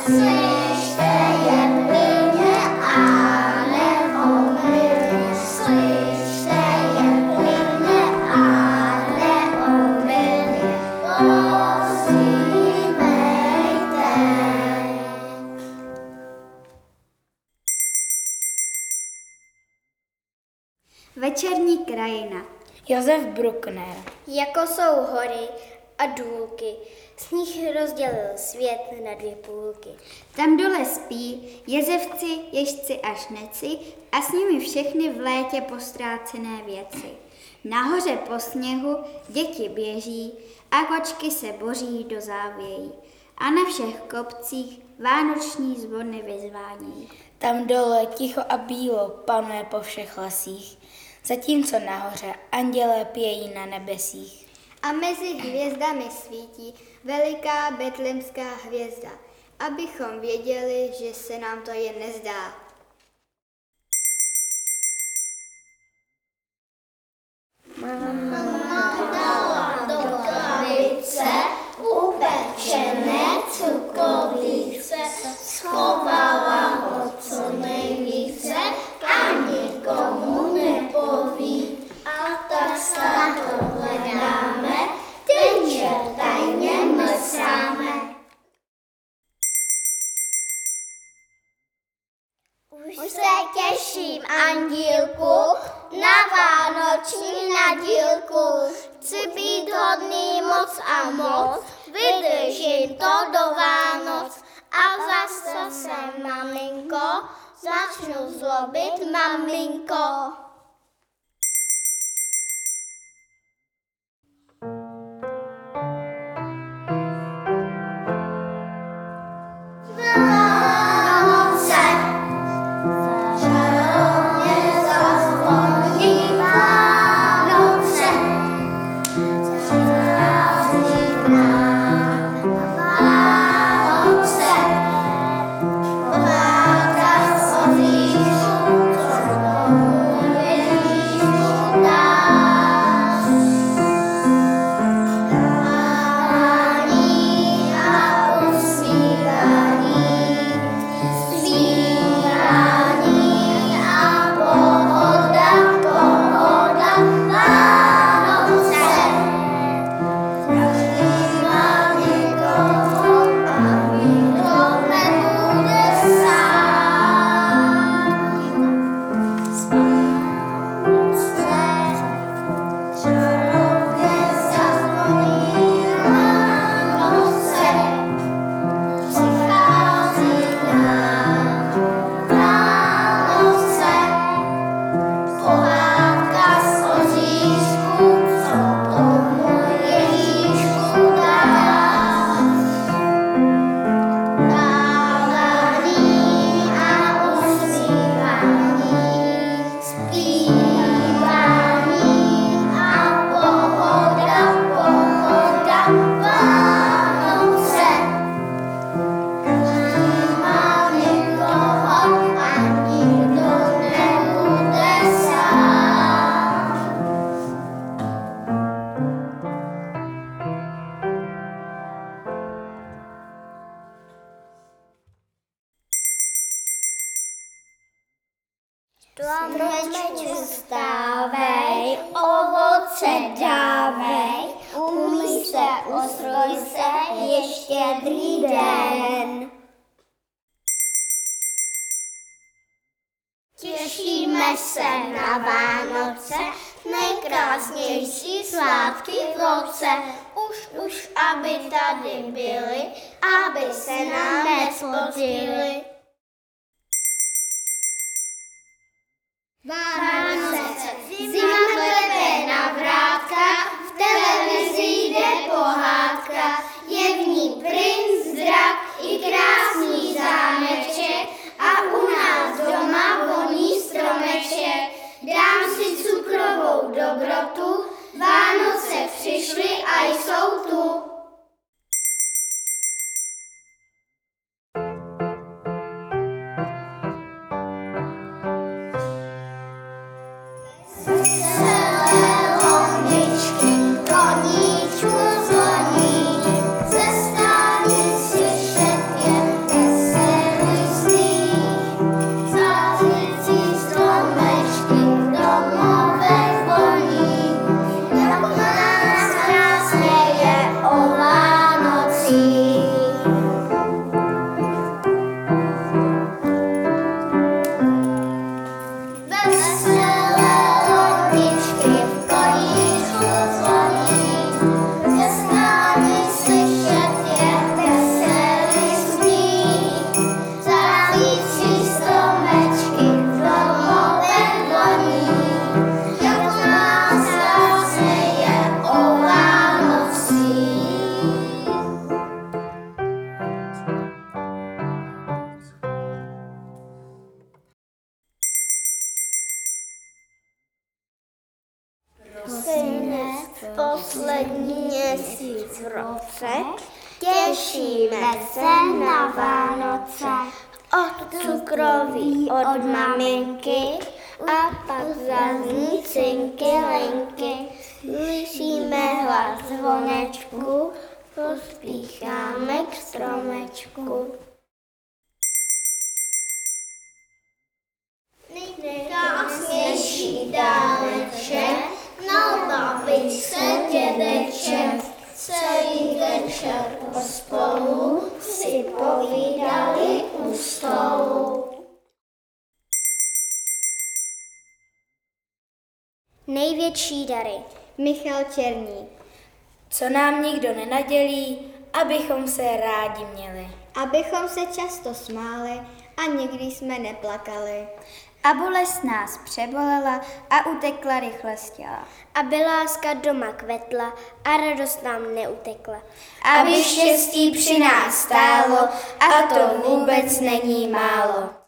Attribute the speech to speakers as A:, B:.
A: Slyšte je plyně a neomylně, slyšte je plyně a neomylně, posílejte.
B: Večerní krajina.
C: Josef Bruckner.
A: Jako jsou hory a důlky, sníh rozdělil svět na dvě půlky.
B: Tam dole spí jezevci, ježci a šneci a s nimi všechny v létě postrácené věci. Nahoře po sněhu děti běží a kočky se boří do závějí. A na všech kopcích vánoční zvony vyzvánějí.
C: Tam dole ticho a bílo panuje po všech lesích, zatímco nahoře andělé pějí na nebesích.
A: A mezi hvězdami svítí veliká betlemská hvězda, abychom věděli, že se nám to jen nezdá. Mama dala do krabice upečené cukrovice, schovala ho co nejvíce a nikomu nepoví. A tak snad to hledáme, tenže tajně mrsáme. Už se těším, andílku, na vánoční nadílku. Chci být hodný moc a moc, vydržím to do Vánoc. A zase se, maminko, začnu zlobit, maminko. Stromečku stávej, ovoce dávej, umyj se, ustroj se, je štědrý den. Těšíme se na Vánoce, nejkrásnější svátky v roce. Už, aby tady byly, aby se nám nespotřili. Vánoce, zima klepe na vrátka, v televizi jde pohádka, je v ní princ, drak i krásný zámeček a u nás doma voní stromeček. Dám si cukrovou dobrotu, Vánoce přišly a jsou tu.
D: poslední měsíc v roce, těšíme se na Vánoce. Od cukroví od maminky a pak zazní cinky linky. Slyšíme hlas zvonečku, pospícháme k stromečku. Nejkrásnější dáreček na babičce dědeček. Celý večer pospolu si povídali u stolu.
A: Největší dary. Michal Černík.
C: Co nám nikdo nenadělí, abychom se rádi měli.
A: Abychom se často smáli a nikdy jsme neplakali.
B: A bolest nás přebolela a utekla rychle z těla.
D: Aby láska doma kvetla a radost nám neutekla.
C: Aby štěstí při nás stálo, a to vůbec není málo.